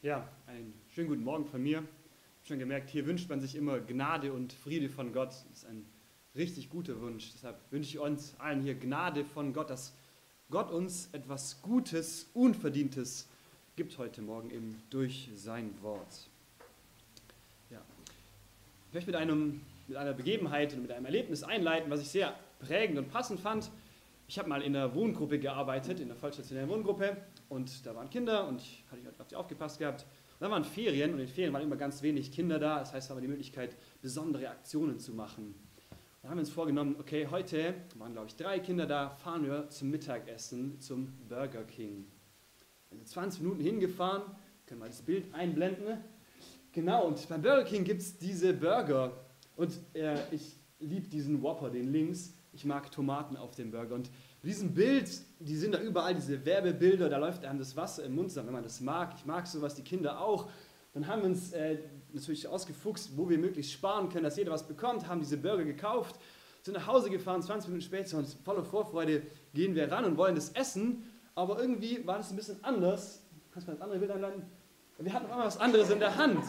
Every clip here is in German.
Ja, einen schönen guten Morgen von mir. Ich habe schon gemerkt, hier wünscht man sich immer Gnade und Friede von Gott. Das ist ein richtig guter Wunsch. Deshalb wünsche ich uns allen hier Gnade von Gott, dass Gott uns etwas Gutes, Unverdientes gibt heute Morgen eben durch sein Wort. Ja. Ich möchte mit einer Begebenheit und mit einem Erlebnis einleiten, was ich sehr prägend und passend fand. Ich habe mal in einer Wohngruppe gearbeitet, in einer vollstationären Wohngruppe, und da waren Kinder und ich hatte auf die aufgepasst gehabt. Und dann waren Ferien und in den Ferien waren immer ganz wenig Kinder da, das heißt, wir haben die Möglichkeit, besondere Aktionen zu machen. Dann haben wir uns vorgenommen, okay, heute waren glaube ich 3 Kinder da, fahren wir zum Mittagessen zum Burger King. Wir sind 20 Minuten hingefahren, können wir das Bild einblenden. Genau, und beim Burger King gibt es diese Burger und ich liebe diesen Whopper, den links. Ich mag Tomaten auf dem Burger. Und bei diesem Bild, die sind da überall, diese Werbebilder, da läuft einem das Wasser im Mund zusammen, wenn man das mag. Ich mag sowas, die Kinder auch. Dann haben wir uns natürlich ausgefuchst, wo wir möglichst sparen können, dass jeder was bekommt, haben diese Burger gekauft, sind nach Hause gefahren, 20 Minuten später, und voller Vorfreude gehen wir ran und wollen das essen. Aber irgendwie war das ein bisschen anders. Kannst du mal das andere Bild einleiten? Wir hatten auf einmal was anderes in der Hand.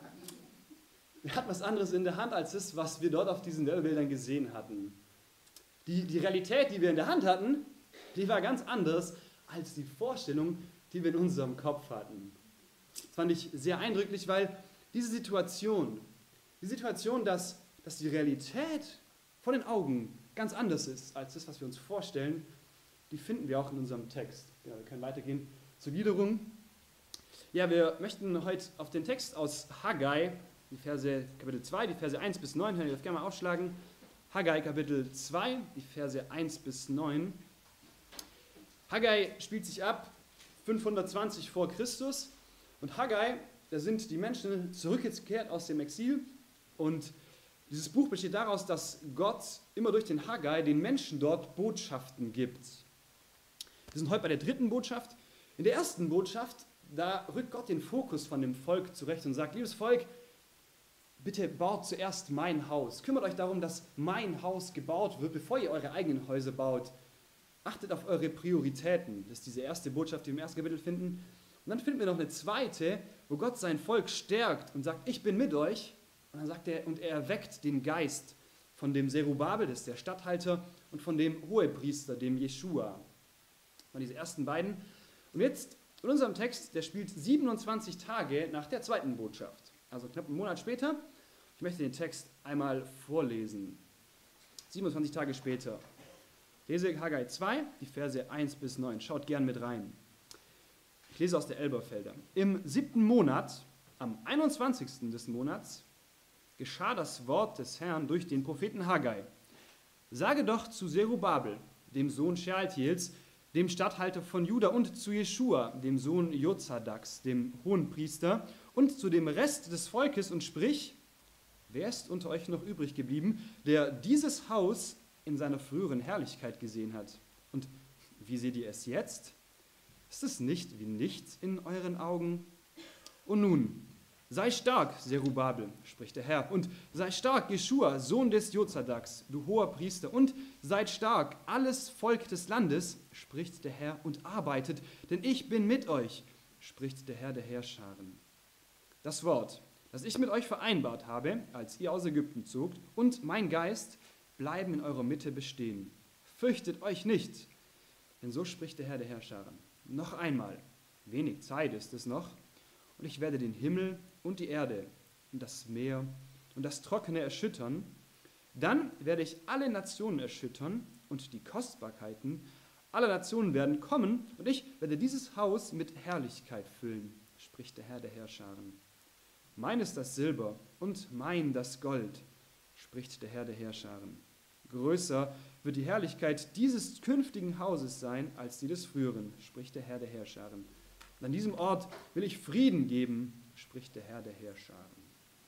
Wir hatten was anderes in der Hand, als das, was wir dort auf diesen Werbebildern gesehen hatten. Die Realität, die wir in der Hand hatten, die war ganz anders als die Vorstellung, die wir in unserem Kopf hatten. Das fand ich sehr eindrücklich, weil diese Situation, dass die Realität vor den Augen ganz anders ist als das, was wir uns vorstellen, die finden wir auch in unserem Text. Ja, wir können weitergehen zur Gliederung. Ja, wir möchten heute auf den Text aus Haggai, die Verse Kapitel 2, die Verse 1 bis 9, hören, ihr dürft gerne mal aufschlagen. Haggai Kapitel 2, die Verse 1 bis 9. Haggai spielt sich ab 520 vor Christus. Und Haggai, da sind die Menschen zurückgekehrt aus dem Exil. Und dieses Buch besteht daraus, dass Gott immer durch den Haggai den Menschen dort Botschaften gibt. Wir sind heute bei der 3. Botschaft. In der 1. Botschaft, da rückt Gott den Fokus von dem Volk zurecht und sagt, liebes Volk, bitte baut zuerst mein Haus. Kümmert euch darum, dass mein Haus gebaut wird, bevor ihr eure eigenen Häuser baut. Achtet auf eure Prioritäten. Das ist diese 1. Botschaft, die wir im 1. Kapitel finden. Und dann finden wir noch eine 2., wo Gott sein Volk stärkt und sagt, ich bin mit euch. Und dann sagt er, und er erweckt den Geist von dem Zerubabel, das ist der Statthalter, und von dem Hohepriester, dem Jeschua. Von diese ersten beiden. Und jetzt, in unserem Text, der spielt 27 Tage nach der 2. Botschaft. Also knapp einen Monat später. Ich möchte den Text einmal vorlesen. 27 Tage später. Lese Haggai 2, die Verse 1 bis 9. Schaut gern mit rein. Ich lese aus der Elberfelder. Im 7. Monat, am 21. des Monats, geschah das Wort des Herrn durch den Propheten Haggai. Sage doch zu Zerubabel, dem Sohn Shealtiels, dem Statthalter von Juda, und zu Jeschua, dem Sohn Jozadaks, dem Hohenpriester, und zu dem Rest des Volkes, und sprich, wer ist unter euch noch übrig geblieben, der dieses Haus in seiner früheren Herrlichkeit gesehen hat? Und wie seht ihr es jetzt? Ist es nicht wie nichts in euren Augen? Und nun, sei stark, Zerubabel, spricht der Herr, und sei stark, Jeschua, Sohn des Jozadaks, du hoher Priester, und seid stark, alles Volk des Landes, spricht der Herr, und arbeitet, denn ich bin mit euch, spricht der Herr der Heerscharen. Das Wort, das ich mit euch vereinbart habe, als ihr aus Ägypten zogt, und mein Geist bleiben in eurer Mitte bestehen. Fürchtet euch nicht, denn so spricht der Herr der Heerscharen. Noch einmal, wenig Zeit ist es noch, und ich werde den Himmel und die Erde und das Meer und das Trockene erschüttern. Dann werde ich alle Nationen erschüttern, und die Kostbarkeiten aller Nationen werden kommen, und ich werde dieses Haus mit Herrlichkeit füllen, spricht der Herr der Heerscharen. Mein ist das Silber und mein das Gold, spricht der Herr der Heerscharen. Größer wird die Herrlichkeit dieses künftigen Hauses sein als die des früheren, spricht der Herr der Heerscharen. Und an diesem Ort will ich Frieden geben, spricht der Herr der Heerscharen.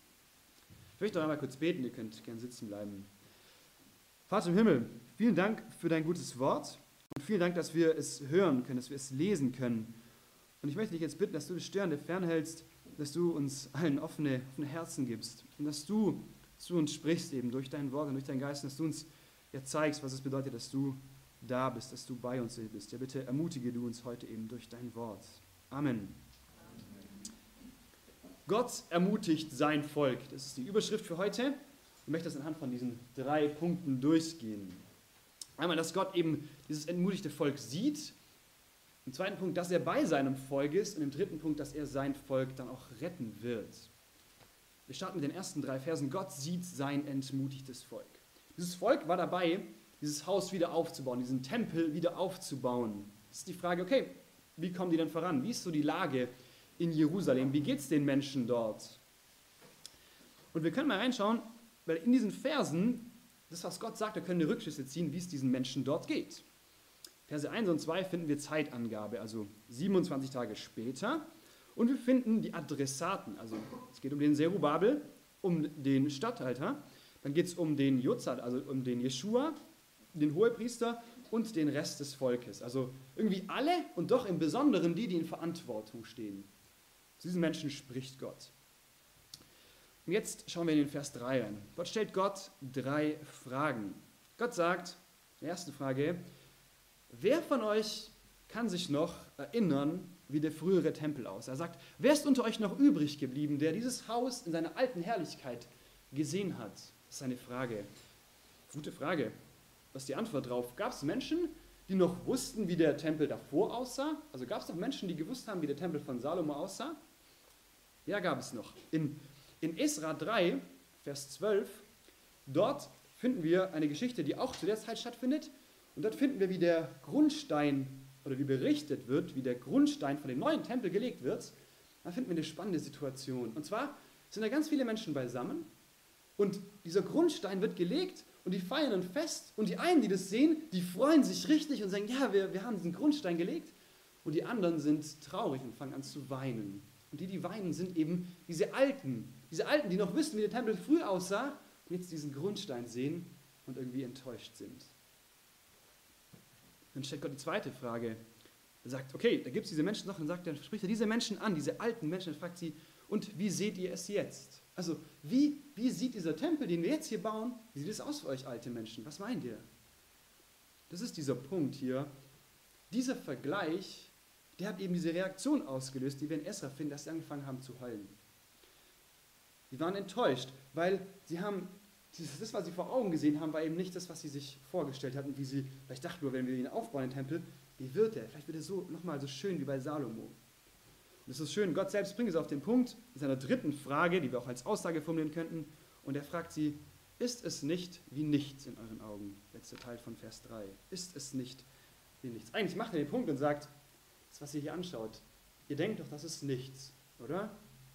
Ich möchte noch einmal kurz beten, ihr könnt gerne sitzen bleiben. Vater im Himmel, vielen Dank für dein gutes Wort und vielen Dank, dass wir es hören können, dass wir es lesen können. Und ich möchte dich jetzt bitten, dass du das Störende fernhältst, dass du uns allen offene Herzen gibst und dass du zu uns sprichst eben durch dein Wort und durch deinen Geist, dass du uns ja zeigst, was es bedeutet, dass du da bist, dass du bei uns bist. Ja, bitte ermutige du uns heute eben durch dein Wort. Amen. Gott ermutigt sein Volk. Das ist die Überschrift für heute. Ich möchte das anhand von diesen 3 Punkten durchgehen. Einmal, dass Gott eben dieses entmutigte Volk sieht. Im zweiten Punkt, dass er bei seinem Volk ist. Und im dritten Punkt, dass er sein Volk dann auch retten wird. Wir starten mit den ersten 3 Versen. Gott sieht sein entmutigtes Volk. Dieses Volk war dabei, dieses Haus wieder aufzubauen, diesen Tempel wieder aufzubauen. Das ist die Frage, okay, wie kommen die denn voran? Wie ist so die Lage in Jerusalem? Wie geht es den Menschen dort? Und wir können mal reinschauen, weil in diesen Versen, das was Gott sagt, da können wir Rückschlüsse ziehen, wie es diesen Menschen dort geht. Verse 1 und 2 finden wir Zeitangabe, also 27 Tage später. Und wir finden die Adressaten, also es geht um den Zerubabel, um den Statthalter, dann geht es um den Jozad, also um den Jeschua, den Hohepriester und den Rest des Volkes. Also irgendwie alle und doch im Besonderen die in Verantwortung stehen. Zu diesen Menschen spricht Gott. Und jetzt schauen wir in den Vers 3 rein. Dort stellt Gott 3 Fragen. Gott sagt, die erste Frage, wer von euch kann sich noch erinnern, wie der frühere Tempel aussah? Er sagt, wer ist unter euch noch übrig geblieben, der dieses Haus in seiner alten Herrlichkeit gesehen hat? Das ist eine Frage. Gute Frage. Was ist die Antwort drauf? Gab es Menschen, die noch wussten, wie der Tempel davor aussah? Also gab es noch Menschen, die gewusst haben, wie der Tempel von Salomo aussah? Ja, gab es noch. In Esra 3, Vers 12, dort finden wir eine Geschichte, die auch zu der Zeit stattfindet. Und dort finden wir, wie der Grundstein, oder wie berichtet wird, wie der Grundstein von dem neuen Tempel gelegt wird. Da finden wir eine spannende Situation. Und zwar sind da ganz viele Menschen beisammen und dieser Grundstein wird gelegt und die feiern ein Fest. Und die einen, die das sehen, die freuen sich richtig und sagen, ja, wir haben diesen Grundstein gelegt. Und die anderen sind traurig und fangen an zu weinen. Und die weinen, sind eben diese Alten, die noch wissen, wie der Tempel früher aussah und jetzt diesen Grundstein sehen und irgendwie enttäuscht sind. Dann stellt Gott die zweite Frage. Er sagt, okay, da gibt es diese Menschen noch und dann spricht er diese Menschen an, diese alten Menschen, und fragt sie, und wie seht ihr es jetzt? Also, wie sieht dieser Tempel, den wir jetzt hier bauen, wie sieht es aus für euch alte Menschen? Was meint ihr? Das ist dieser Punkt hier. Dieser Vergleich, der hat eben diese Reaktion ausgelöst, die wir in Esra finden, dass sie angefangen haben zu heulen. Die waren enttäuscht, weil sie haben, das, was sie vor Augen gesehen haben, war eben nicht das, was sie sich vorgestellt hatten, wie sie vielleicht dachten, nur wenn wir ihn aufbauen, den Tempel, wie wird der? Vielleicht wird er so nochmal so schön wie bei Salomo. Und es ist schön, Gott selbst bringt es auf den Punkt, in seiner dritten Frage, die wir auch als Aussage formulieren könnten, und er fragt sie, ist es nicht wie nichts in euren Augen? Letzter Teil von Vers 3. Ist es nicht wie nichts? Eigentlich macht er den Punkt und sagt, das, was ihr hier anschaut, ihr denkt doch, das ist nichts, oder?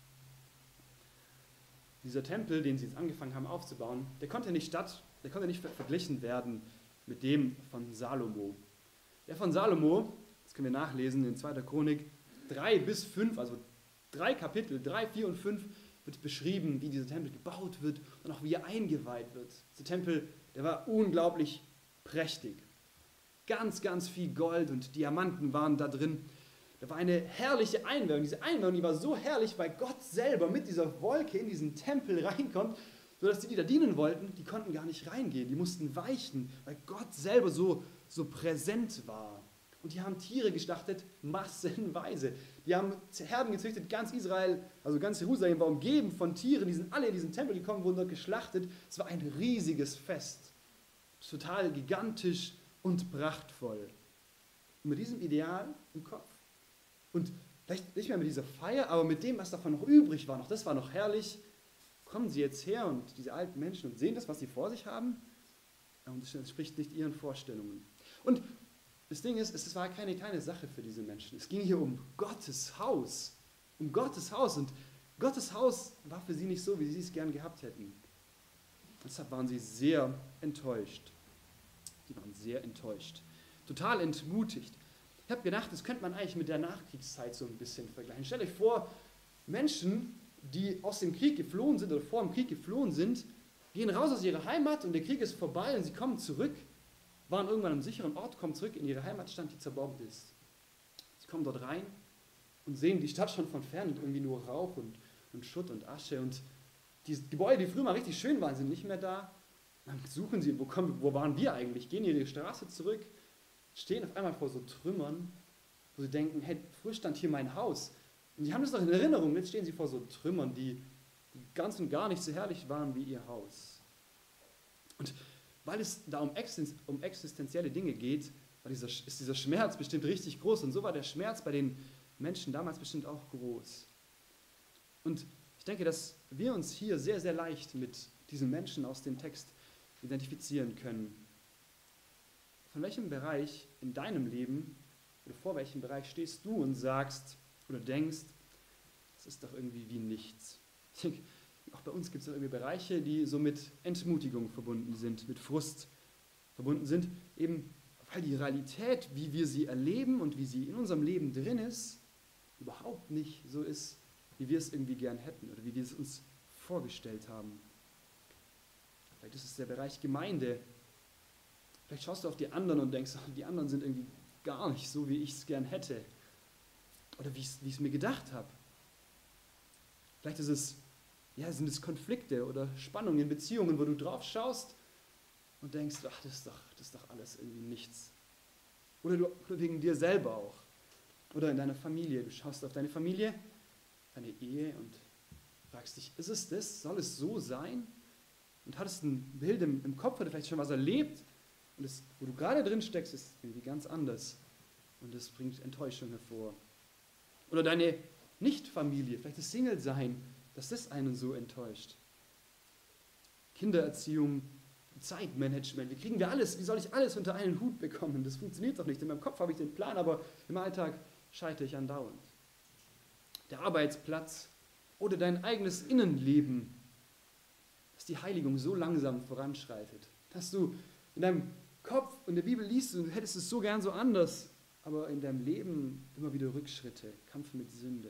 Dieser Tempel, den sie jetzt angefangen haben aufzubauen, der konnte nicht verglichen werden mit dem von Salomo. Der von Salomo, das können wir nachlesen in 2. Chronik, 3 bis 5, also 3 Kapitel, 3, 4 und 5, wird beschrieben, wie dieser Tempel gebaut wird und auch wie er eingeweiht wird. Dieser Tempel, der war unglaublich prächtig. Ganz, ganz viel Gold und Diamanten waren da drin. Da war eine herrliche Einweihung. Diese Einweihung, die war so herrlich, weil Gott selber mit dieser Wolke in diesen Tempel reinkommt, sodass die da dienen wollten, die konnten gar nicht reingehen. Die mussten weichen, weil Gott selber so präsent war. Und die haben Tiere geschlachtet, massenweise. Die haben Herden gezüchtet, ganz Israel, also ganz Jerusalem war umgeben von Tieren. Die sind alle in diesen Tempel gekommen, wurden dort geschlachtet. Es war ein riesiges Fest. Total gigantisch und prachtvoll. Und mit diesem Ideal im Kopf. Und vielleicht nicht mehr mit dieser Feier, aber mit dem, was davon noch übrig war, das war noch herrlich, kommen sie jetzt her und diese alten Menschen und sehen das, was sie vor sich haben. Und es entspricht nicht ihren Vorstellungen. Und das Ding ist, es war keine kleine Sache für diese Menschen. Es ging hier um Gottes Haus. Um Gottes Haus. Und Gottes Haus war für sie nicht so, wie sie es gern gehabt hätten. Deshalb waren sie sehr enttäuscht. Die waren sehr enttäuscht. Total entmutigt. Ich habe gedacht, das könnte man eigentlich mit der Nachkriegszeit so ein bisschen vergleichen. Stellt euch vor, Menschen, die aus dem Krieg geflohen sind oder vor dem Krieg geflohen sind, gehen raus aus ihrer Heimat und der Krieg ist vorbei und sie kommen zurück, waren irgendwann an einem sicheren Ort, kommen zurück in ihre Heimatstadt, die zerbombt ist. Sie kommen dort rein und sehen die Stadt schon von fern und irgendwie nur Rauch und Schutt und Asche und die Gebäude, die früher mal richtig schön waren, sind nicht mehr da. Dann suchen sie, wo waren wir eigentlich? Gehen ihre Straße zurück, stehen auf einmal vor so Trümmern, wo sie denken, hey, früher stand hier mein Haus. Und sie haben das noch in Erinnerung. Jetzt stehen sie vor so Trümmern, die ganz und gar nicht so herrlich waren wie ihr Haus. Und weil es da um existenzielle Dinge geht, ist dieser Schmerz bestimmt richtig groß. Und so war der Schmerz bei den Menschen damals bestimmt auch groß. Und ich denke, dass wir uns hier sehr, sehr leicht mit diesen Menschen aus dem Text identifizieren können. Von welchem Bereich in deinem Leben oder vor welchem Bereich stehst du und sagst oder denkst, das ist doch irgendwie wie nichts. Ich denke, auch bei uns gibt es irgendwie Bereiche, die so mit Entmutigung verbunden sind, mit Frust verbunden sind, eben weil die Realität, wie wir sie erleben und wie sie in unserem Leben drin ist, überhaupt nicht so ist, wie wir es irgendwie gern hätten oder wie wir es uns vorgestellt haben. Vielleicht ist es der Bereich Gemeinde. Vielleicht schaust du auf die anderen und denkst, die anderen sind irgendwie gar nicht so, wie ich es gern hätte. Oder wie ich es mir gedacht habe. Vielleicht sind es Konflikte oder Spannungen in Beziehungen, wo du drauf schaust und denkst, ach, das ist doch alles irgendwie nichts. Oder wegen dir selber auch. Oder in deiner Familie. Du schaust auf deine Familie, deine Ehe und fragst dich, ist es das? Soll es so sein? Und hattest ein Bild im Kopf oder vielleicht schon was erlebt und das, wo du gerade drin steckst, ist irgendwie ganz anders. Und das bringt Enttäuschung hervor. Oder deine Nicht-Familie, vielleicht das Single-Sein, dass das einen so enttäuscht. Kindererziehung, Zeitmanagement, wie soll ich alles unter einen Hut bekommen? Das funktioniert doch nicht. In meinem Kopf habe ich den Plan, aber im Alltag scheitere ich andauernd. Der Arbeitsplatz oder dein eigenes Innenleben, dass die Heiligung so langsam voranschreitet, dass du in deinem Kopf und der Bibel liest und du hättest es so gern so anders, aber in deinem Leben immer wieder Rückschritte, Kampf mit Sünde.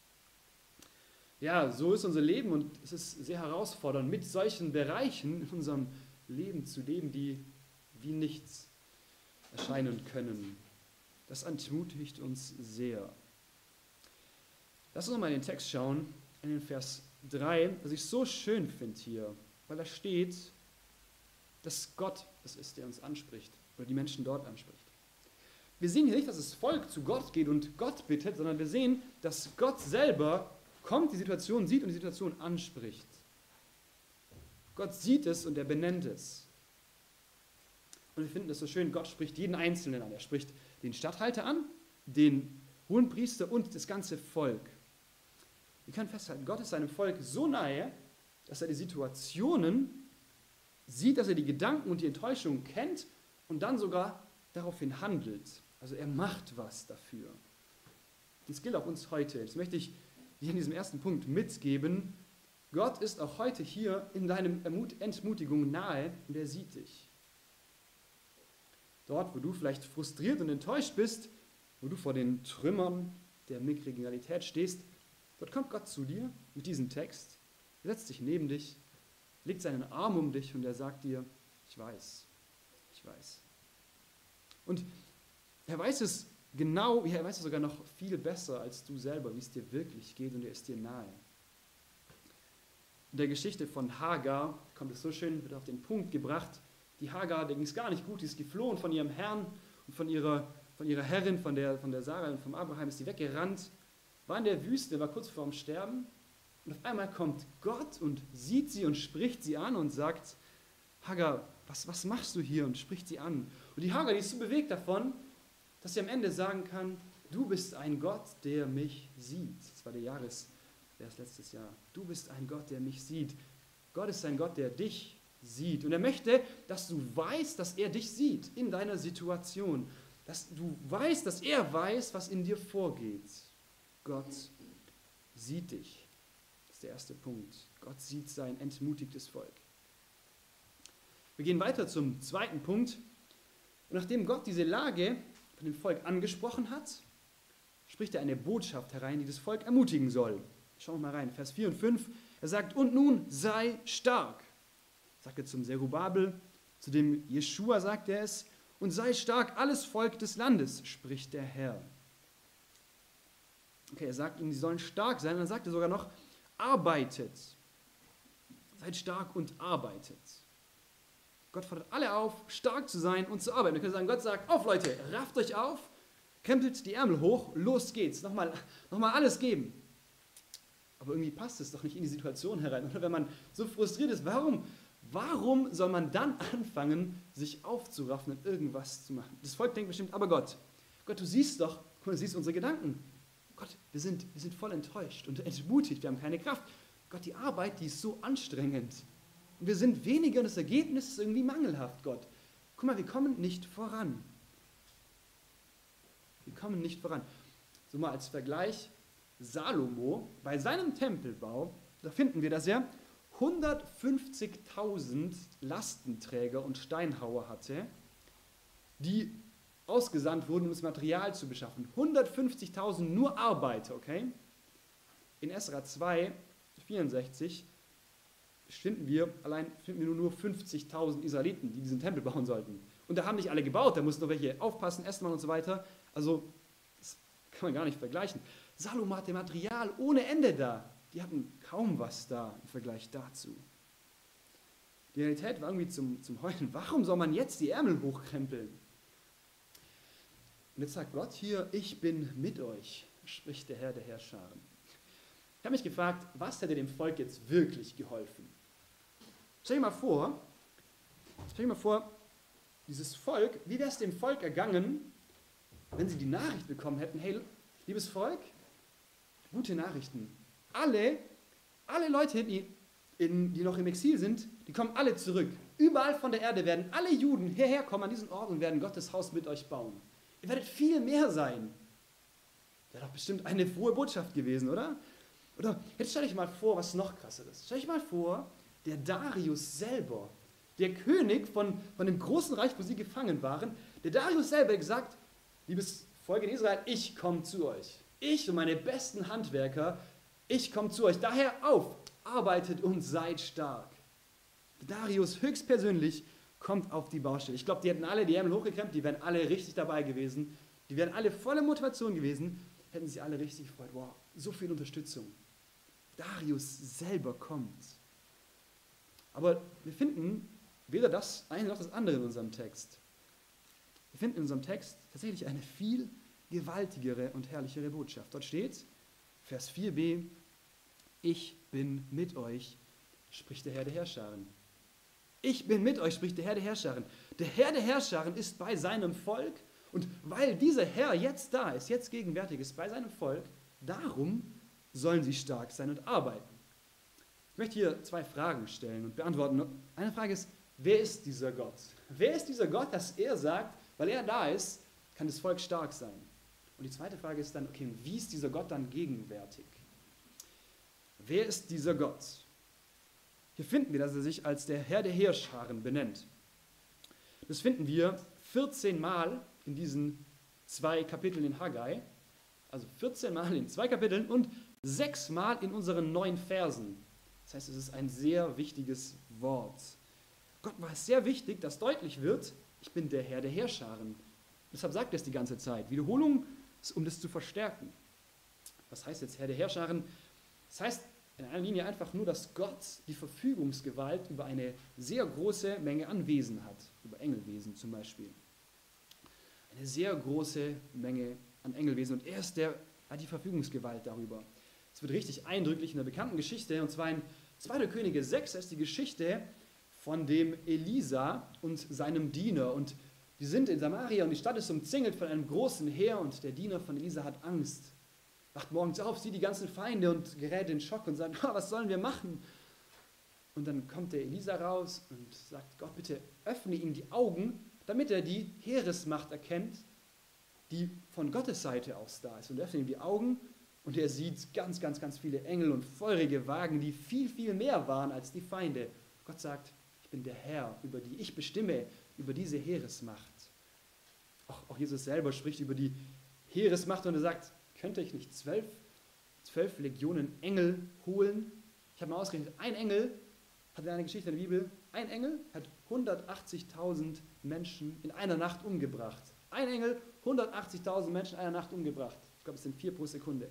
Ja, so ist unser Leben und es ist sehr herausfordernd, mit solchen Bereichen in unserem Leben zu leben, die wie nichts erscheinen können. Das entmutigt uns sehr. Lass uns nochmal in den Text schauen, in den Vers 3, was ich so schön finde hier, weil da steht, dass Gott es ist, der uns anspricht oder die Menschen dort anspricht. Wir sehen hier nicht, dass das Volk zu Gott geht und Gott bittet, sondern wir sehen, dass Gott selber kommt, die Situation sieht und die Situation anspricht. Gott sieht es und er benennt es. Und wir finden das so schön, Gott spricht jeden Einzelnen an. Er spricht den Statthalter an, den Hohenpriester und das ganze Volk. Wir können festhalten, Gott ist seinem Volk so nahe, dass er die Situationen sieht, dass er die Gedanken und die Enttäuschungen kennt und dann sogar daraufhin handelt. Also er macht was dafür. Das gilt auch uns heute. Das möchte ich dir in diesem ersten Punkt mitgeben. Gott ist auch heute hier in deinem Entmutigung nahe und er sieht dich. Dort, wo du vielleicht frustriert und enttäuscht bist, wo du vor den Trümmern der mickrigen Realität stehst, dort kommt Gott zu dir mit diesem Text, er setzt sich neben dich, legt seinen Arm um dich und er sagt dir, ich weiß. Und er weiß es genau, er weiß es sogar noch viel besser als du selber, wie es dir wirklich geht und er ist dir nahe. In der Geschichte von Hagar kommt es so schön, wird auf den Punkt gebracht, die Hagar, der ging es gar nicht gut, die ist geflohen von ihrem Herrn und von ihrer Herrin, von der Sarah und vom Abraham, ist sie weggerannt, war in der Wüste, war kurz vorm Sterben und auf einmal kommt Gott und sieht sie und spricht sie an und sagt, Hagar, was machst du hier? Und spricht sie an. Und die Hagar, die ist so bewegt davon, dass sie am Ende sagen kann, du bist ein Gott, der mich sieht. Das war der Jahresvers letztes Jahr. Du bist ein Gott, der mich sieht. Gott ist ein Gott, der dich sieht. Und er möchte, dass du weißt, dass er dich sieht in deiner Situation. Dass du weißt, dass er weiß, was in dir vorgeht. Gott sieht dich. Das ist der erste Punkt. Gott sieht sein entmutigtes Volk. Wir gehen weiter zum zweiten Punkt. Und nachdem Gott diese Lage von dem Volk angesprochen hat, spricht er eine Botschaft herein, die das Volk ermutigen soll. Schauen wir mal rein, Vers 4 und 5. Er sagt, und nun sei stark. Sagt er zum Zerubabel, zu dem Jeschua sagt er es, und sei stark alles Volk des Landes, spricht der Herr. Okay, er sagt ihnen, sie sollen stark sein, und dann sagt er sogar noch, arbeitet. Seid stark und arbeitet. Gott fordert alle auf, stark zu sein und zu arbeiten. Wir können sagen, Gott sagt, auf Leute, rafft euch auf, krempelt die Ärmel hoch, los geht's, nochmal alles geben. Aber irgendwie passt es doch nicht in die Situation herein. Oder wenn man so frustriert ist, warum soll man dann anfangen, sich aufzuraffen und irgendwas zu machen? Das Volk denkt bestimmt, aber Gott, du siehst doch, du siehst unsere Gedanken. Gott, wir sind voll enttäuscht und entmutigt, wir haben keine Kraft. Gott, die Arbeit, die ist so anstrengend. Und wir sind weniger und das Ergebnis ist irgendwie mangelhaft, Gott. Guck mal, wir kommen nicht voran. Wir kommen nicht voran. So mal als Vergleich, Salomo, bei seinem Tempelbau, da finden wir, dass er 150.000 Lastenträger und Steinhauer hatte, die ausgesandt wurden, um das Material zu beschaffen. 150.000 nur Arbeiter, okay? In Esra 2, 64 finden wir nur 50.000 Israeliten, die diesen Tempel bauen sollten. Und da haben nicht alle gebaut, da mussten noch welche aufpassen, essen machen und so weiter. Also, das kann man gar nicht vergleichen. Salomo hatte Material ohne Ende da. Die hatten kaum was da im Vergleich dazu. Die Realität war irgendwie zum Heulen. Warum soll man jetzt die Ärmel hochkrempeln? Und jetzt sagt Gott hier, ich bin mit euch, spricht der Herr der Heerscharen. Ich habe mich gefragt, was hätte dem Volk jetzt wirklich geholfen? Stell dir mal vor, dieses Volk, wie wäre es dem Volk ergangen, wenn sie die Nachricht bekommen hätten, hey, liebes Volk, gute Nachrichten. Alle Leute, die noch im Exil sind, die kommen alle zurück. Überall von der Erde werden alle Juden hierher kommen an diesen Ort und werden Gottes Haus mit euch bauen. Ihr werdet viel mehr sein. Wäre doch bestimmt eine frohe Botschaft gewesen, oder? Oder jetzt stell dich mal vor, was noch krasser ist. Stell dich mal vor, der Darius selber, der König von dem großen Reich, wo sie gefangen waren, der Darius selber hat gesagt, liebes Volk in Israel, ich komme zu euch. Ich und meine besten Handwerker, ich komme zu euch. Daher auf, arbeitet und seid stark. Darius höchstpersönlich kommt auf die Baustelle. Ich glaube, die hätten alle die Ärmel hochgekrempelt, die wären alle richtig dabei gewesen. Die wären alle voller Motivation gewesen, hätten sie alle richtig gefreut. Wow, so viel Unterstützung. Darius selber kommt. Aber wir finden weder das eine noch das andere in unserem Text. Wir finden in unserem Text tatsächlich eine viel gewaltigere und herrlichere Botschaft. Dort steht, Vers 4b, ich bin mit euch, spricht der Herr der Heerscharen. Ich bin mit euch, spricht der Herr der Heerscharen. Der Herr der Heerscharen ist bei seinem Volk und weil dieser Herr jetzt da ist, jetzt gegenwärtig ist bei seinem Volk, darum sollen sie stark sein und arbeiten. Ich möchte hier zwei Fragen stellen und beantworten. Eine Frage ist, wer ist dieser Gott? Wer ist dieser Gott, dass er sagt, weil er da ist, kann das Volk stark sein? Und die zweite Frage ist dann, okay, wie ist dieser Gott dann gegenwärtig? Wer ist dieser Gott? Hier finden wir, dass er sich als der Herr der Heerscharen benennt. Das finden wir 14 Mal in diesen 2 Kapiteln in Haggai, also 14 Mal in 2 Kapiteln und 6 Mal in unseren 9 Versen. Das heißt, es ist ein sehr wichtiges Wort. Gott war es sehr wichtig, dass deutlich wird, ich bin der Herr der Heerscharen. Deshalb sagt er es die ganze Zeit. Wiederholung ist, um das zu verstärken. Was heißt jetzt Herr der Heerscharen? Das heißt in einer Linie einfach nur, dass Gott die Verfügungsgewalt über eine sehr große Menge an Wesen hat. Über Engelwesen zum Beispiel. Eine sehr große Menge an Engelwesen. Und er hat die Verfügungsgewalt darüber. Es wird richtig eindrücklich in der bekannten Geschichte. Und zwar in 2. Könige 6 ist die Geschichte von dem Elisa und seinem Diener. Und die sind in Samaria und die Stadt ist umzingelt von einem großen Heer. Und der Diener von Elisa hat Angst. Wacht morgens auf, sieht die ganzen Feinde und gerät in Schock und sagt, was sollen wir machen? Und dann kommt der Elisa raus und sagt, Gott, bitte öffne ihm die Augen, damit er die Heeresmacht erkennt, die von Gottes Seite aus da ist. Und öffne ihm die Augen und er sieht ganz, ganz, ganz viele Engel und feurige Wagen, die viel, viel mehr waren als die Feinde. Gott sagt, ich bin der Herr, über die ich bestimme, über diese Heeresmacht. Auch Jesus selber spricht über die Heeresmacht und er sagt, könnte ich nicht 12 Legionen Engel holen? Ich habe mal ausgerechnet, ein Engel hat in einer Geschichte in der Bibel, ein Engel hat 180.000 Menschen in einer Nacht umgebracht. Ein Engel, 180.000 Menschen in einer Nacht umgebracht. Ich glaube, es sind 4 pro Sekunde.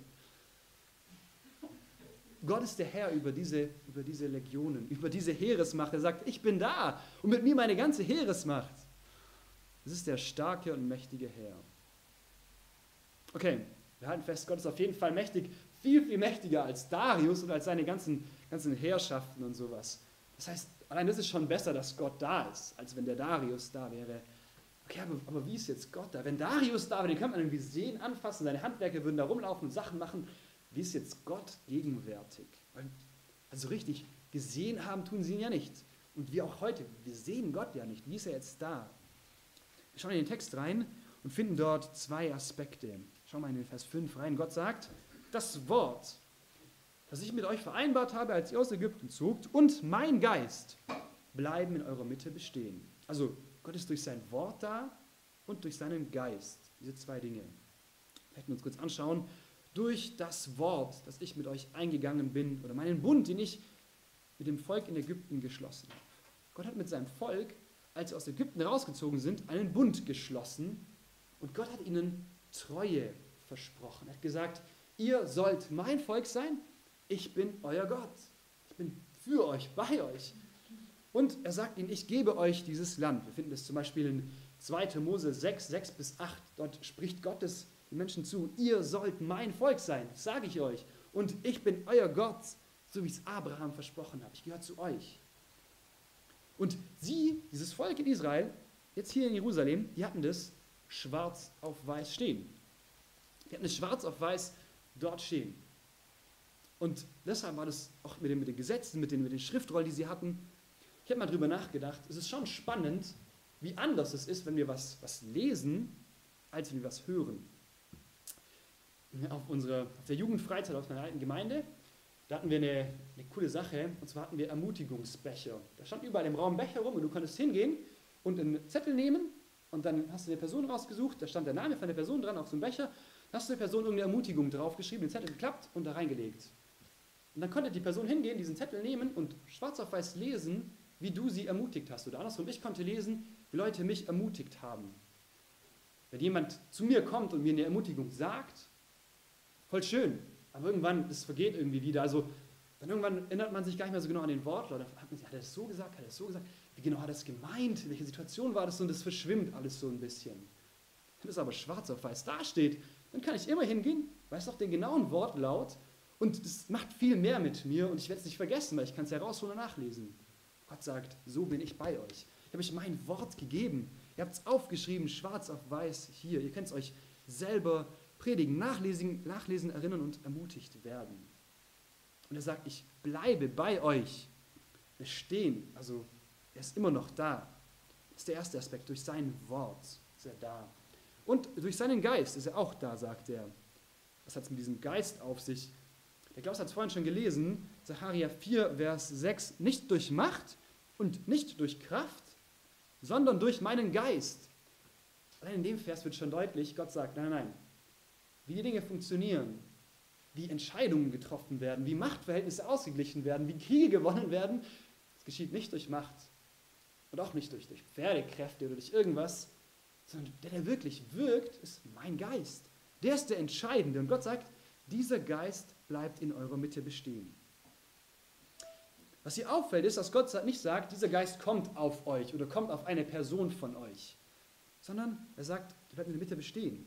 Gott ist der Herr über diese Legionen, über diese Heeresmacht. Er sagt, ich bin da und mit mir meine ganze Heeresmacht. Das ist der starke und mächtige Herr. Okay, wir halten fest, Gott ist auf jeden Fall mächtig, viel, viel mächtiger als Darius und als seine ganzen Herrschaften und sowas. Das heißt, allein das ist schon besser, dass Gott da ist, als wenn der Darius da wäre. Okay, aber wie ist jetzt Gott da? Wenn Darius da wäre, den kann man irgendwie sehen, anfassen, seine Handwerker würden da rumlaufen und Sachen machen. Wie ist jetzt Gott gegenwärtig? Also richtig gesehen haben tun sie ihn ja nicht. Und wir auch heute, wir sehen Gott ja nicht. Wie ist er jetzt da? Wir schauen in den Text rein und finden dort zwei Aspekte. Schauen wir in den Vers 5 rein. Gott sagt, das Wort, das ich mit euch vereinbart habe, als ihr aus Ägypten zogt, und mein Geist bleiben in eurer Mitte bestehen. Also Gott ist durch sein Wort da und durch seinen Geist. Diese zwei Dinge. Wir werden uns kurz anschauen. Durch das Wort, das ich mit euch eingegangen bin, oder meinen Bund, den ich mit dem Volk in Ägypten geschlossen habe. Gott hat mit seinem Volk, als sie aus Ägypten rausgezogen sind, einen Bund geschlossen. Und Gott hat ihnen Treue versprochen. Er hat gesagt, ihr sollt mein Volk sein, ich bin euer Gott. Ich bin für euch, bei euch. Und er sagt ihnen, ich gebe euch dieses Land. Wir finden das zum Beispiel in 2. Mose 6, 6-8. Dort spricht Gott es den Menschen zu, ihr sollt mein Volk sein, sage ich euch. Und ich bin euer Gott, so wie es Abraham versprochen hat. Ich gehöre zu euch. Und sie, dieses Volk in Israel, jetzt hier in Jerusalem, die hatten das schwarz auf weiß stehen. Die hatten es schwarz auf weiß dort stehen. Und deshalb war das auch mit den Gesetzen, mit den Schriftrollen, die sie hatten. Ich habe mal drüber nachgedacht, es ist schon spannend, wie anders es ist, wenn wir was lesen, als wenn wir was hören. Auf der Jugendfreizeit aus meiner alten Gemeinde, da hatten wir eine coole Sache, und zwar hatten wir Ermutigungsbecher. Da stand überall im Raum Becher rum und du konntest hingehen und einen Zettel nehmen und dann hast du eine Person rausgesucht, da stand der Name von der Person dran auf so einem Becher, da hast du der Person irgendeine Ermutigung draufgeschrieben, den Zettel geklappt und da reingelegt. Und dann konnte die Person hingehen, diesen Zettel nehmen und schwarz auf weiß lesen, wie du sie ermutigt hast. Oder andersrum, ich konnte lesen, wie Leute mich ermutigt haben. Wenn jemand zu mir kommt und mir eine Ermutigung sagt, voll schön, aber irgendwann, das vergeht irgendwie wieder. Also dann irgendwann erinnert man sich gar nicht mehr so genau an den Wortlaut. Dann hat man sich, hat er das so gesagt, hat er das so gesagt? Wie genau hat er das gemeint? In welcher Situation war das? Und das verschwimmt alles so ein bisschen. Wenn es aber schwarz auf weiß dasteht, dann kann ich immer hingehen, weiß noch den genauen Wortlaut und das macht viel mehr mit mir und ich werde es nicht vergessen, weil ich kann es herausholen und nachlesen. Gott sagt, so bin ich bei euch. Ich habe euch mein Wort gegeben. Ihr habt es aufgeschrieben, schwarz auf weiß hier. Ihr könnt es euch selber predigen, nachlesen, erinnern und ermutigt werden. Und er sagt, ich bleibe bei euch. Bestehen, also er ist immer noch da. Das ist der erste Aspekt. Durch sein Wort ist er da. Und durch seinen Geist ist er auch da, sagt er. Was hat es mit diesem Geist auf sich? Der Klaus hat es vorhin schon gelesen, Sacharja 4, Vers 6, nicht durch Macht und nicht durch Kraft, sondern durch meinen Geist. Allein in dem Vers wird schon deutlich, Gott sagt, nein, nein, wie die Dinge funktionieren, wie Entscheidungen getroffen werden, wie Machtverhältnisse ausgeglichen werden, wie Kriege gewonnen werden, das geschieht nicht durch Macht und auch nicht durch Pferdekräfte oder durch irgendwas, sondern der wirklich wirkt, ist mein Geist. Der ist der Entscheidende. Und Gott sagt, dieser Geist bleibt in eurer Mitte bestehen. Was hier auffällt, ist, dass Gott nicht sagt, dieser Geist kommt auf euch oder kommt auf eine Person von euch, sondern er sagt, der bleibt in der Mitte bestehen.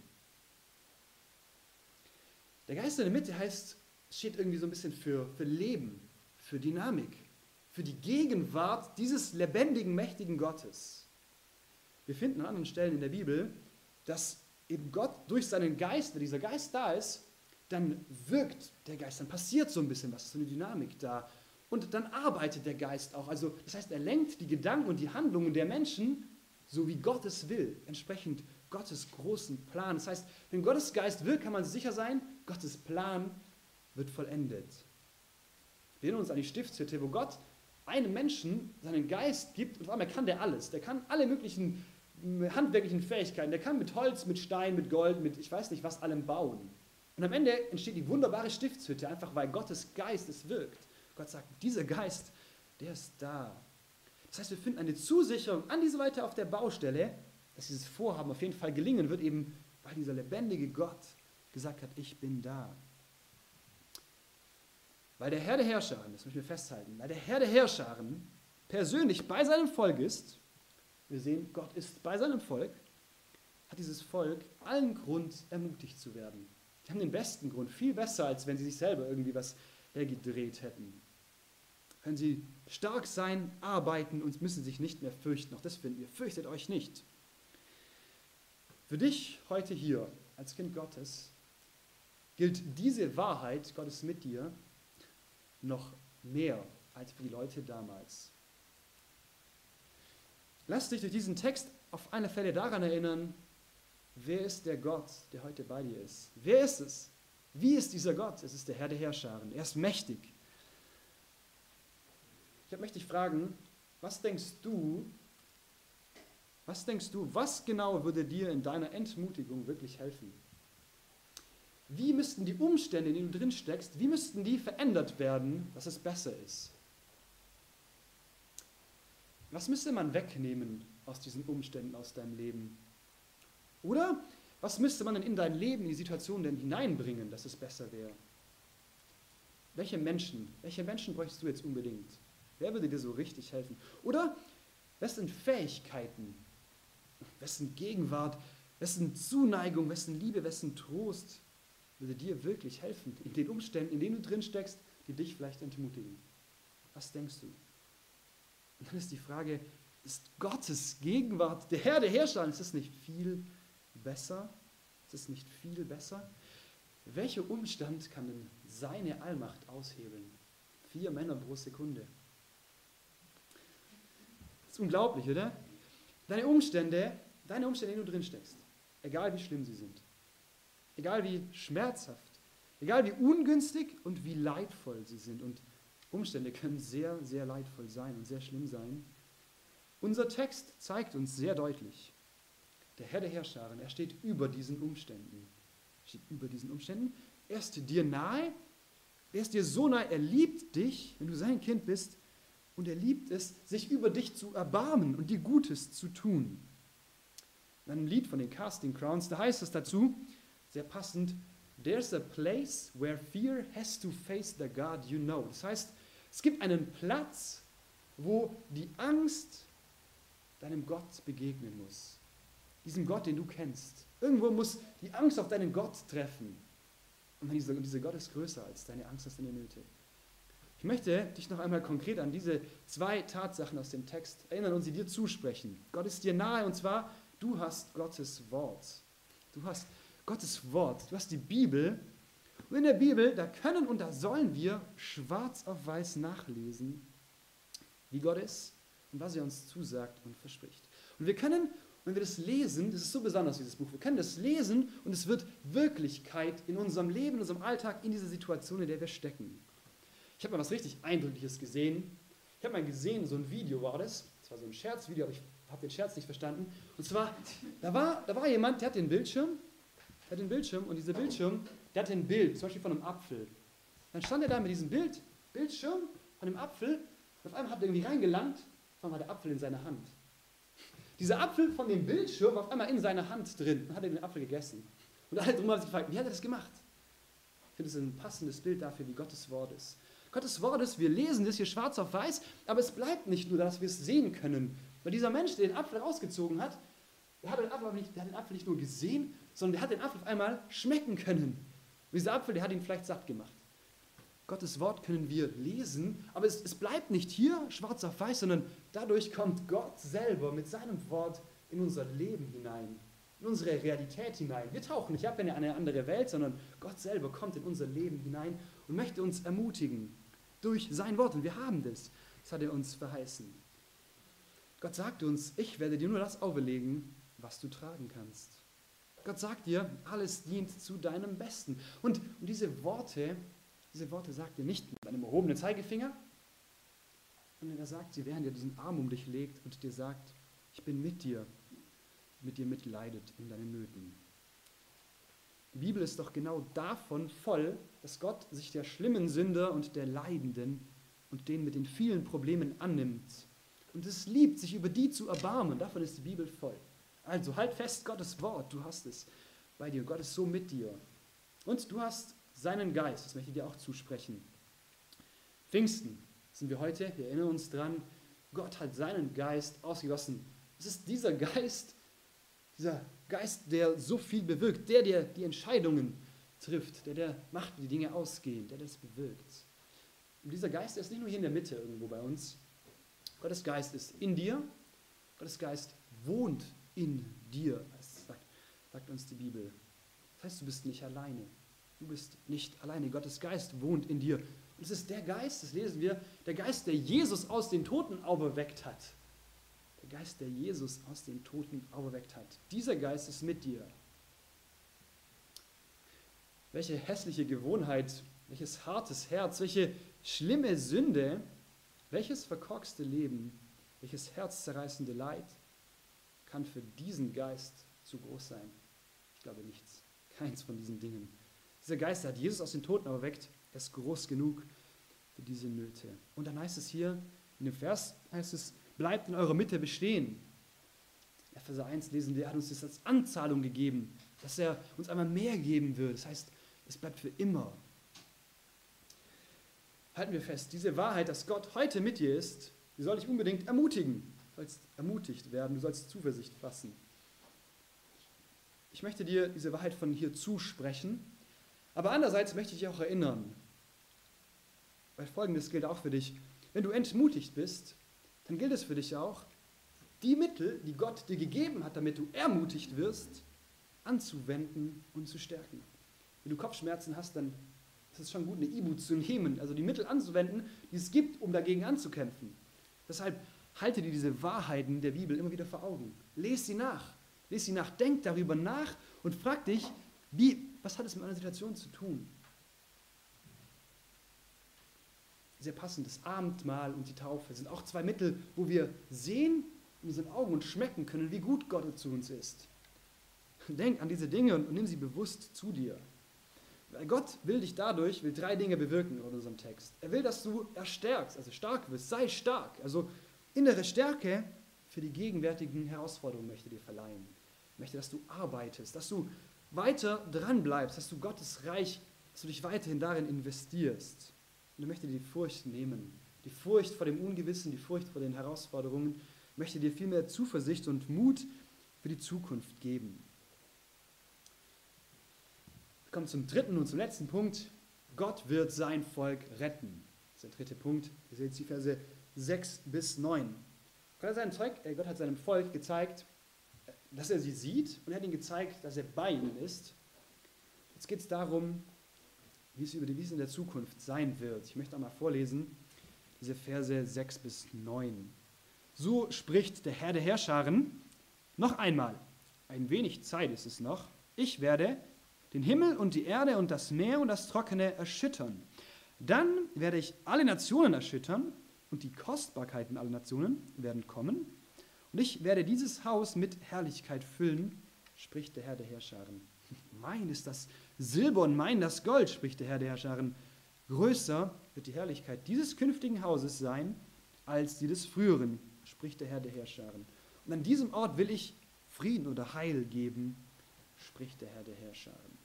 Der Geist in der Mitte steht irgendwie so ein bisschen für Leben, für Dynamik, für die Gegenwart dieses lebendigen, mächtigen Gottes. Wir finden an anderen Stellen in der Bibel, dass eben Gott durch seinen Geist, wenn dieser Geist da ist, dann wirkt der Geist, dann passiert so ein bisschen was, so eine Dynamik da. Und dann arbeitet der Geist auch. Also das heißt, er lenkt die Gedanken und die Handlungen der Menschen, so wie Gott es will, entsprechend Gottes großen Plan. Das heißt, wenn Gottes Geist wirkt, kann man sicher sein, Gottes Plan wird vollendet. Wir erinnern uns an die Stiftshütte, wo Gott einem Menschen seinen Geist gibt und auf einmal kann der alles. Der kann alle möglichen handwerklichen Fähigkeiten, der kann mit Holz, mit Stein, mit Gold, mit ich weiß nicht was allem bauen. Und am Ende entsteht die wunderbare Stiftshütte, einfach weil Gottes Geist es wirkt. Gott sagt, dieser Geist, der ist da. Das heißt, wir finden eine Zusicherung an diese Leute auf der Baustelle, dass dieses Vorhaben auf jeden Fall gelingen wird, eben weil dieser lebendige Gott gesagt hat, ich bin da. Weil der Herr der Herrscharen, das müssen wir festhalten, weil der Herr der Herrscharen persönlich bei seinem Volk ist, wir sehen, Gott ist bei seinem Volk, hat dieses Volk allen Grund, ermutigt zu werden. Die haben den besten Grund, viel besser, als wenn sie sich selber irgendwie was hergedreht hätten. Können sie stark sein, arbeiten und müssen sich nicht mehr fürchten. Auch das finden wir. Fürchtet euch nicht. Für dich heute hier als Kind Gottes gilt diese Wahrheit, Gott ist mit dir, noch mehr als für die Leute damals. Lass dich durch diesen Text auf alle Fälle daran erinnern, wer ist der Gott, der heute bei dir ist? Wer ist es? Wie ist dieser Gott? Es ist der Herr der Heerscharen. Er ist mächtig. Ich möchte dich fragen, was denkst du, was genau würde dir in deiner Entmutigung wirklich helfen? Wie müssten die Umstände, in denen du drin steckst, wie müssten die verändert werden, dass es besser ist? Was müsste man wegnehmen aus diesen Umständen, aus deinem Leben? Oder was müsste man denn in dein Leben, in die Situation denn hineinbringen, dass es besser wäre? Welche Menschen bräuchtest du jetzt unbedingt? Wer würde dir so richtig helfen? Oder wessen Fähigkeiten, wessen Gegenwart, wessen Zuneigung, wessen Liebe, wessen Trost würde dir wirklich helfen in den Umständen, in denen du drin steckst, die dich vielleicht entmutigen? Was denkst du? Und dann ist die Frage, ist Gottes Gegenwart, der Herr der Herrscher, ist das nicht viel besser? Ist es nicht viel besser? Welcher Umstand kann denn seine Allmacht aushebeln? 4 Männer pro Sekunde. Das ist unglaublich, oder? Deine Umstände, in denen du drin steckst, egal wie schlimm sie sind, egal wie schmerzhaft, egal wie ungünstig und wie leidvoll sie sind. Und Umstände können sehr, sehr leidvoll sein und sehr schlimm sein. Unser Text zeigt uns sehr deutlich, der Herr der Heerscharen, er steht über diesen Umständen. Er ist dir nahe, er ist dir so nahe, er liebt dich, wenn du sein Kind bist, und er liebt es, sich über dich zu erbarmen und dir Gutes zu tun. In einem Lied von den Casting Crowns, da heißt es dazu, sehr passend, there's a place where fear has to face the God you know. Das heißt, es gibt einen Platz, wo die Angst deinem Gott begegnen muss. Diesem Gott, den du kennst. Irgendwo muss die Angst auf deinen Gott treffen. Und dieser Gott ist größer als deine Angst, als deine Nöte. Ich möchte dich noch einmal konkret an diese 2 Tatsachen aus dem Text erinnern und sie dir zusprechen. Gott ist dir nahe, und zwar, du hast Gottes Wort. Du hast Gottes Wort, du hast die Bibel. Und in der Bibel, da können und da sollen wir schwarz auf weiß nachlesen, wie Gott ist und was er uns zusagt und verspricht. Und wir können, wenn wir das lesen, das ist so besonders, dieses Buch, wir können das lesen und es wird Wirklichkeit in unserem Leben, in unserem Alltag, in dieser Situation, in der wir stecken. Ich habe mal was richtig Eindrückliches gesehen. Ich habe mal gesehen, so ein Video war das. Das war so ein Scherzvideo, aber ich habe den Scherz nicht verstanden. Und zwar, da war jemand, der hat den Bildschirm und dieser Bildschirm, der hat ein Bild, zum Beispiel von einem Apfel. Dann stand er da mit diesem Bildschirm von dem Apfel und auf einmal hat er irgendwie reingelangt, auf einmal war der Apfel in seiner Hand. Dieser Apfel von dem Bildschirm war auf einmal in seiner Hand drin und hat den Apfel gegessen. Und alle drum haben sich gefragt, wie hat er das gemacht? Ich finde, das ist ein passendes Bild dafür, wie Gottes Wort ist. Gottes Wort ist, wir lesen das hier schwarz auf weiß, aber es bleibt nicht nur, dass wir es sehen können. Weil dieser Mensch, der den Apfel rausgezogen hat, der hat den Apfel nicht nur gesehen, sondern der hat den Apfel auf einmal schmecken können. Und dieser Apfel, der hat ihn vielleicht satt gemacht. Gottes Wort können wir lesen, aber es bleibt nicht hier schwarz auf weiß, sondern dadurch kommt Gott selber mit seinem Wort in unser Leben hinein, in unsere Realität hinein. Wir tauchen nicht ab in eine andere Welt, sondern Gott selber kommt in unser Leben hinein und möchte uns ermutigen durch sein Wort. Und wir haben das. Das hat er uns verheißen. Gott sagt uns, ich werde dir nur das auferlegen, was du tragen kannst. Gott sagt dir, alles dient zu deinem Besten. Und diese Worte sagt er nicht mit einem erhobenen Zeigefinger, sondern er sagt sie, während er diesen Arm um dich legt und dir sagt, ich bin mit dir mitleidet in deinen Nöten. Die Bibel ist doch genau davon voll, dass Gott sich der schlimmen Sünder und der Leidenden und denen mit den vielen Problemen annimmt. Und es liebt, sich über die zu erbarmen. Davon ist die Bibel voll. Also halt fest Gottes Wort, du hast es bei dir. Gott ist so mit dir. Und du hast seinen Geist, das möchte ich dir auch zusprechen. Pfingsten sind wir heute, wir erinnern uns dran, Gott hat seinen Geist ausgegossen. Es ist dieser Geist, dieser Geist, der so viel bewirkt, der die Entscheidungen trifft, der macht, wie die Dinge ausgehen, der das bewirkt. Und dieser Geist, der ist nicht nur hier in der Mitte irgendwo bei uns. Gottes Geist ist in dir, Gottes Geist wohnt in dir, sagt uns die Bibel. Das heißt, du bist nicht alleine. Du bist nicht alleine. Gottes Geist wohnt in dir. Und es ist der Geist, das lesen wir, der Geist, der Jesus aus den Toten auferweckt hat. Der Geist, der Jesus aus den Toten auferweckt hat. Dieser Geist ist mit dir. Welche hässliche Gewohnheit, welches hartes Herz, welche schlimme Sünde, welches verkorkste Leben, welches herzzerreißende Leid kann für diesen Geist zu groß sein? Ich glaube nichts. Keins von diesen Dingen. Dieser Geist, der hat Jesus aus den Toten auferweckt, er ist groß genug für diese Nöte. Und dann heißt es hier, in dem Vers heißt es, bleibt in eurer Mitte bestehen. In Epheser 1 lesen wir, er hat uns das als Anzahlung gegeben, dass er uns einmal mehr geben wird. Das heißt, es bleibt für immer. Halten wir fest, diese Wahrheit, dass Gott heute mit dir ist, die soll dich unbedingt ermutigen. Du sollst ermutigt werden, du sollst Zuversicht fassen. Ich möchte dir diese Wahrheit von hier zusprechen, aber andererseits möchte ich dich auch erinnern, weil Folgendes gilt auch für dich. Wenn du entmutigt bist, dann gilt es für dich auch, die Mittel, die Gott dir gegeben hat, damit du ermutigt wirst, anzuwenden und zu stärken. Wenn du Kopfschmerzen hast, dann ist es schon gut, eine Ibu zu nehmen, also die Mittel anzuwenden, die es gibt, um dagegen anzukämpfen. Deshalb halte dir diese Wahrheiten der Bibel immer wieder vor Augen. Lies sie nach, denk darüber nach und frag dich, was hat es mit meiner Situation zu tun? Sehr passend, das Abendmahl und die Taufe sind auch zwei Mittel, wo wir sehen in unseren Augen und schmecken können, wie gut Gott zu uns ist. Denk an diese Dinge und nimm sie bewusst zu dir. Weil Gott will drei Dinge bewirken in unserem Text. Er will, dass du erstärkst, also stark wirst, sei stark. Also innere Stärke für die gegenwärtigen Herausforderungen möchte dir verleihen. Er möchte, dass du arbeitest, dass du weiter dran bleibst, dass du Gottes Reich, dass du dich weiterhin darin investierst. Und er möchte dir die Furcht nehmen. Die Furcht vor dem Ungewissen, die Furcht vor den Herausforderungen, möchte dir viel mehr Zuversicht und Mut für die Zukunft geben. Wir kommen zum dritten und zum letzten Punkt. Gott wird sein Volk retten. Das ist der dritte Punkt. Ihr seht die Verse 6 bis 9. Gott hat seinem Volk gezeigt, dass er sie sieht, und er hat ihnen gezeigt, dass er bei ihnen ist. Jetzt geht es darum, wie es in der Zukunft sein wird. Ich möchte einmal vorlesen, diese Verse 6 bis 9. So spricht der Herr der Heerscharen, noch einmal, ein wenig Zeit ist es noch, ich werde den Himmel und die Erde und das Meer und das Trockene erschüttern. Dann werde ich alle Nationen erschüttern und die Kostbarkeiten aller Nationen werden kommen. Und ich werde dieses Haus mit Herrlichkeit füllen, spricht der Herr der Heerscharen. Mein ist das Silber und mein das Gold, spricht der Herr der Heerscharen. Größer wird die Herrlichkeit dieses künftigen Hauses sein, als die des früheren, spricht der Herr der Heerscharen. Und an diesem Ort will ich Frieden oder Heil geben, spricht der Herr der Heerscharen.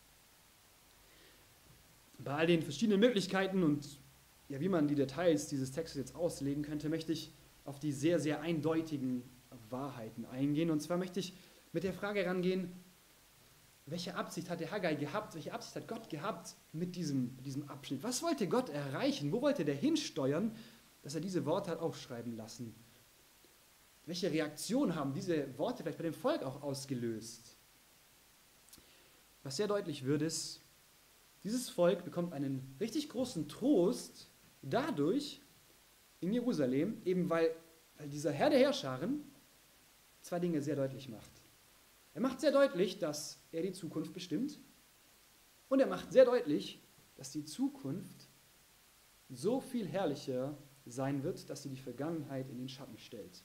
Bei all den verschiedenen Möglichkeiten und wie man die Details dieses Textes jetzt auslegen könnte, möchte ich auf die sehr, sehr eindeutigen Wahrheiten eingehen. Und zwar möchte ich mit der Frage herangehen, welche Absicht hat der Haggai gehabt, welche Absicht hat Gott gehabt mit diesem Abschnitt? Was wollte Gott erreichen? Wo wollte der hinsteuern, dass er diese Worte hat aufschreiben lassen? Welche Reaktion haben diese Worte vielleicht bei dem Volk auch ausgelöst? Was sehr deutlich wird, ist, dieses Volk bekommt einen richtig großen Trost dadurch in Jerusalem, eben weil dieser Herr der Heerscharen zwei Dinge sehr deutlich macht. Er macht sehr deutlich, dass er die Zukunft bestimmt, und er macht sehr deutlich, dass die Zukunft so viel herrlicher sein wird, dass sie die Vergangenheit in den Schatten stellt.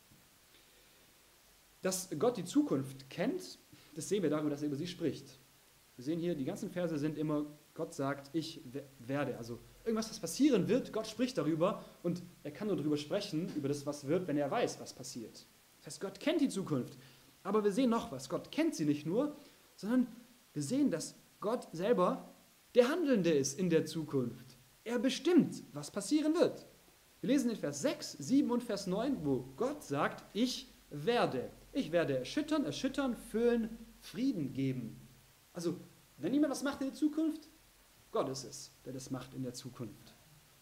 Dass Gott die Zukunft kennt, das sehen wir darüber, dass er über sie spricht. Wir sehen hier, die ganzen Verse sind immer, Gott sagt, ich werde. Also irgendwas, was passieren wird, Gott spricht darüber, und er kann nur darüber sprechen, über das, was wird, wenn er weiß, was passiert. Das heißt, Gott kennt die Zukunft. Aber wir sehen noch was. Gott kennt sie nicht nur, sondern wir sehen, dass Gott selber der Handelnde ist in der Zukunft. Er bestimmt, was passieren wird. Wir lesen in Vers 6, 7 und Vers 9, wo Gott sagt, ich werde erschüttern, füllen, Frieden geben. Also, wenn jemand was macht in der Zukunft, Gott ist es, der das macht in der Zukunft.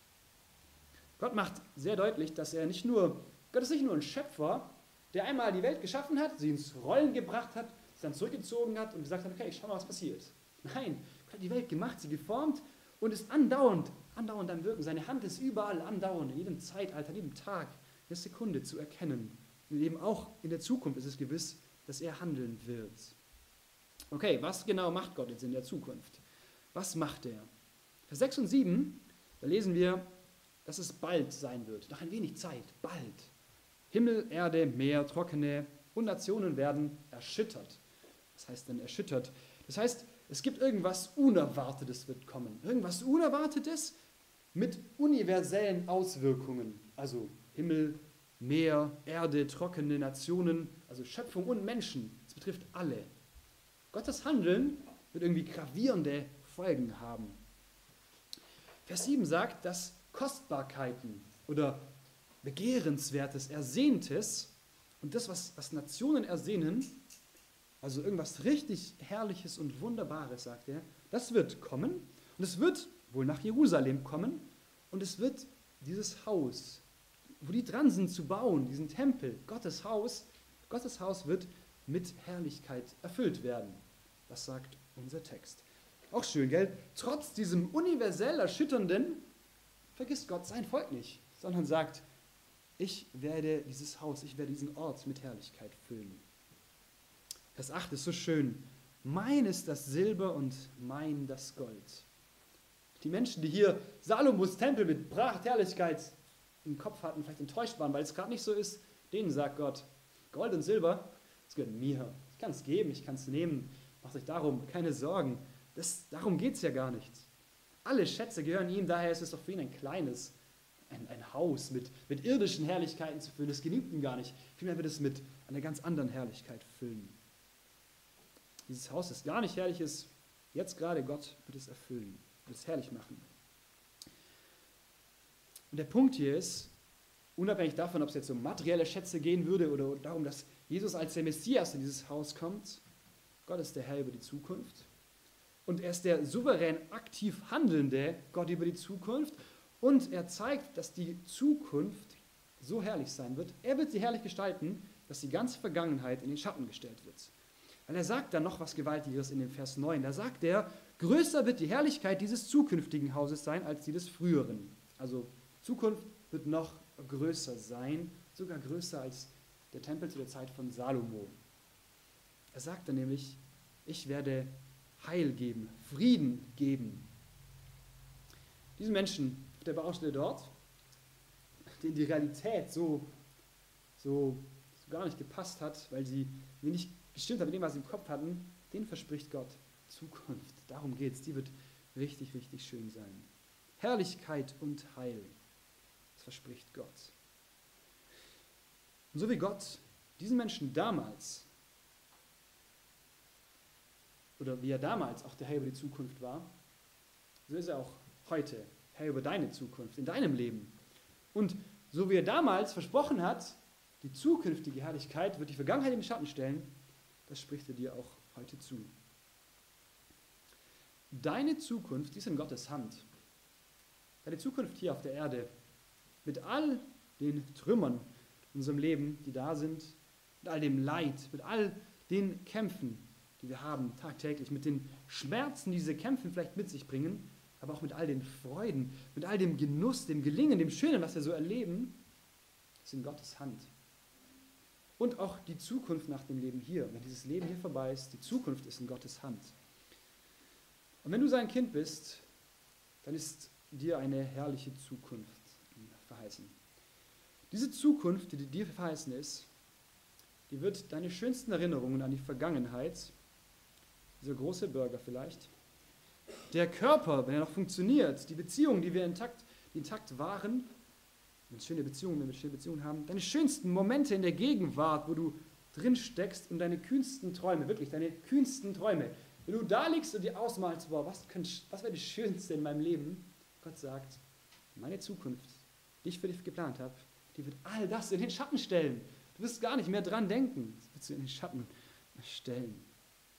Gott macht sehr deutlich, dass Gott ist nicht nur ein Schöpfer, der einmal die Welt geschaffen hat, sie ins Rollen gebracht hat, sich dann zurückgezogen hat und gesagt hat, okay, ich schau mal, was passiert. Nein, Gott hat die Welt gemacht, sie geformt und ist andauernd am Wirken. Seine Hand ist überall andauernd, in jedem Zeitalter, in jedem Tag, in der Sekunde zu erkennen. Und eben auch in der Zukunft ist es gewiss, dass er handeln wird. Okay, was genau macht Gott jetzt in der Zukunft? Was macht er? Vers 6 und 7, da lesen wir, dass es bald sein wird, nach ein wenig Zeit, bald. Himmel, Erde, Meer, Trockene und Nationen werden erschüttert. Was heißt denn erschüttert? Das heißt, es gibt irgendwas Unerwartetes wird kommen. Irgendwas Unerwartetes mit universellen Auswirkungen. Also Himmel, Meer, Erde, trockene Nationen, also Schöpfung und Menschen. Es betrifft alle. Gottes Handeln wird irgendwie gravierende Folgen haben. Vers 7 sagt, dass Kostbarkeiten oder Begehrenswertes, Ersehntes und das, was Nationen ersehnen, also irgendwas richtig Herrliches und Wunderbares, sagt er, das wird kommen und es wird wohl nach Jerusalem kommen und es wird dieses Haus, wo die dran sind zu bauen, diesen Tempel, Gottes Haus wird mit Herrlichkeit erfüllt werden. Das sagt unser Text. Auch schön, gell? Trotz diesem universell Erschütternden vergisst Gott sein Volk nicht, sondern sagt, ich werde dieses Haus, ich werde diesen Ort mit Herrlichkeit füllen. Vers 8 ist so schön. Mein ist das Silber und mein das Gold. Die Menschen, die hier Salomos Tempel mit Prachtherrlichkeit im Kopf hatten, vielleicht enttäuscht waren, weil es gerade nicht so ist, denen sagt Gott, Gold und Silber, das gehört mir. Ich kann es geben, ich kann es nehmen. Macht euch darum keine Sorgen. Darum geht es ja gar nicht. Alle Schätze gehören ihm, daher ist es doch für ihn ein kleines, ein Haus mit irdischen Herrlichkeiten zu füllen. Das genügt ihm gar nicht. Vielmehr wird es mit einer ganz anderen Herrlichkeit füllen. Dieses Haus, das gar nicht herrlich ist, jetzt gerade Gott wird es erfüllen, wird es herrlich machen. Und der Punkt hier ist, unabhängig davon, ob es jetzt um materielle Schätze gehen würde oder darum, dass Jesus als der Messias in dieses Haus kommt, Gott ist der Herr über die Zukunft und er ist der souverän aktiv handelnde Gott über die Zukunft und er zeigt, dass die Zukunft so herrlich sein wird. Er wird sie herrlich gestalten, dass die ganze Vergangenheit in den Schatten gestellt wird. Weil er sagt dann noch was Gewaltigeres in dem Vers 9. Da sagt er, größer wird die Herrlichkeit dieses zukünftigen Hauses sein als die des früheren. Also Zukunft wird noch größer sein, sogar größer als der Tempel zu der Zeit von Salomo. Er sagt dann nämlich, ich werde Heil geben, Frieden geben. Diesen Menschen auf der Baustelle dort, denen die Realität so gar nicht gepasst hat, weil sie nicht gestimmt hat mit dem, was sie im Kopf hatten, denen verspricht Gott Zukunft. Darum geht es. Die wird richtig, richtig schön sein. Herrlichkeit und Heil. Das verspricht Gott. Und so wie Gott diesen Menschen damals, oder wie er damals auch der Herr über die Zukunft war, so ist er auch heute Herr über deine Zukunft, in deinem Leben. Und so wie er damals versprochen hat, die zukünftige Herrlichkeit wird die Vergangenheit in den Schatten stellen, das spricht er dir auch heute zu. Deine Zukunft, die ist in Gottes Hand. Deine Zukunft hier auf der Erde, mit all den Trümmern in unserem Leben, die da sind, mit all dem Leid, mit all den Kämpfen, die wir haben tagtäglich, mit den Schmerzen, die diese Kämpfe vielleicht mit sich bringen, aber auch mit all den Freuden, mit all dem Genuss, dem Gelingen, dem Schönen, was wir so erleben, ist in Gottes Hand. Und auch die Zukunft nach dem Leben hier, wenn dieses Leben hier vorbei ist, die Zukunft ist in Gottes Hand. Und wenn du sein Kind bist, dann ist dir eine herrliche Zukunft verheißen. Diese Zukunft, die dir verheißen ist, die wird deine schönsten Erinnerungen an die Vergangenheit, dieser große Burger vielleicht, der Körper, wenn er noch funktioniert, die Beziehungen, die intakt waren, wenn wir schöne Beziehungen haben, deine schönsten Momente in der Gegenwart, wo du drin steckst und deine kühnsten Träume, wirklich deine kühnsten Träume, wenn du da liegst und dir ausmalst, boah, was wäre das Schönste in meinem Leben? Gott sagt, meine Zukunft, die ich für dich geplant habe, die wird all das in den Schatten stellen. Du wirst gar nicht mehr dran denken, das wird sie in den Schatten stellen.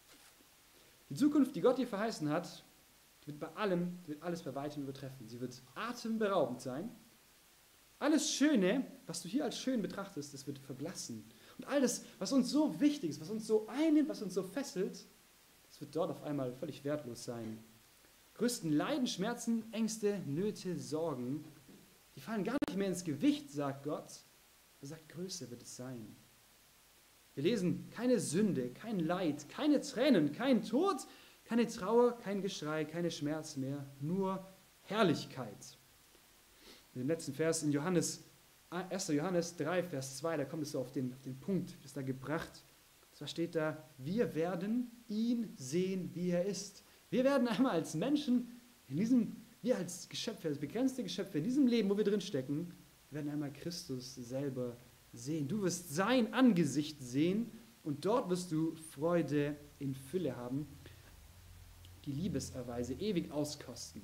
Die Zukunft, die Gott dir verheißen hat, wird alles bei weitem übertreffen. Sie wird atemberaubend sein. Alles Schöne, was du hier als schön betrachtest, das wird verblassen. Und all das, was uns so wichtig ist, was uns so einnimmt, was uns so fesselt, das wird dort auf einmal völlig wertlos sein. Größten Leiden, Schmerzen, Ängste, Nöte, Sorgen, die fallen gar nicht mehr ins Gewicht, sagt Gott. Er sagt, größer wird es sein. Wir lesen, keine Sünde, kein Leid, keine Tränen, kein Tod, keine Trauer, kein Geschrei, keine Schmerz mehr, nur Herrlichkeit. In dem letzten Vers in 1. Johannes 3, Vers 2, da kommt es so auf den Punkt, das da gebracht. Zwar steht da, wir werden ihn sehen, wie er ist. Wir werden einmal als Menschen, wir als Geschöpfe, als begrenzte Geschöpfe in diesem Leben, wo wir drinstecken, werden einmal Christus selber sehen. Du wirst sein Angesicht sehen und dort wirst du Freude in Fülle haben, die Liebeserweise ewig auskosten.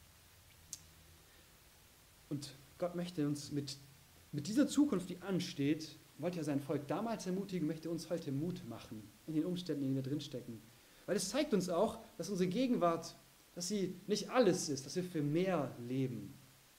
Und Gott möchte uns mit dieser Zukunft, die ansteht, wollte ja sein Volk damals ermutigen, möchte uns heute Mut machen in den Umständen, in denen wir drinstecken. Weil es zeigt uns auch, dass unsere Gegenwart, dass sie nicht alles ist, dass wir für mehr leben.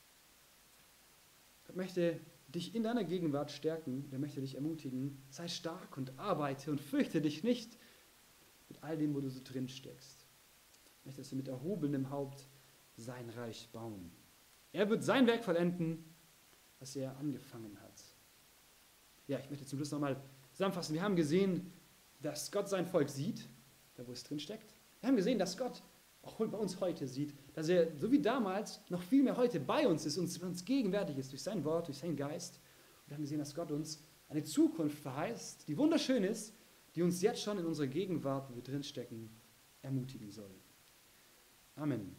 Gott möchte dich in deiner Gegenwart stärken, er möchte dich ermutigen, sei stark und arbeite und fürchte dich nicht mit all dem, wo du so drin steckst. Er möchte, dass wir mit erhobenem Haupt sein Reich bauen. Er wird sein Werk vollenden, was er angefangen hat. Ja, ich möchte zum Schluss nochmal zusammenfassen. Wir haben gesehen, dass Gott sein Volk sieht, da wo es drin steckt. Wir haben gesehen, dass Gott auch bei uns heute sieht, dass er, so wie damals, noch viel mehr heute bei uns ist, uns gegenwärtig ist durch sein Wort, durch seinen Geist. Und wir haben gesehen, dass Gott uns eine Zukunft verheißt, die wunderschön ist, die uns jetzt schon in unserer Gegenwart, wo wir drinstecken, ermutigen soll. Amen.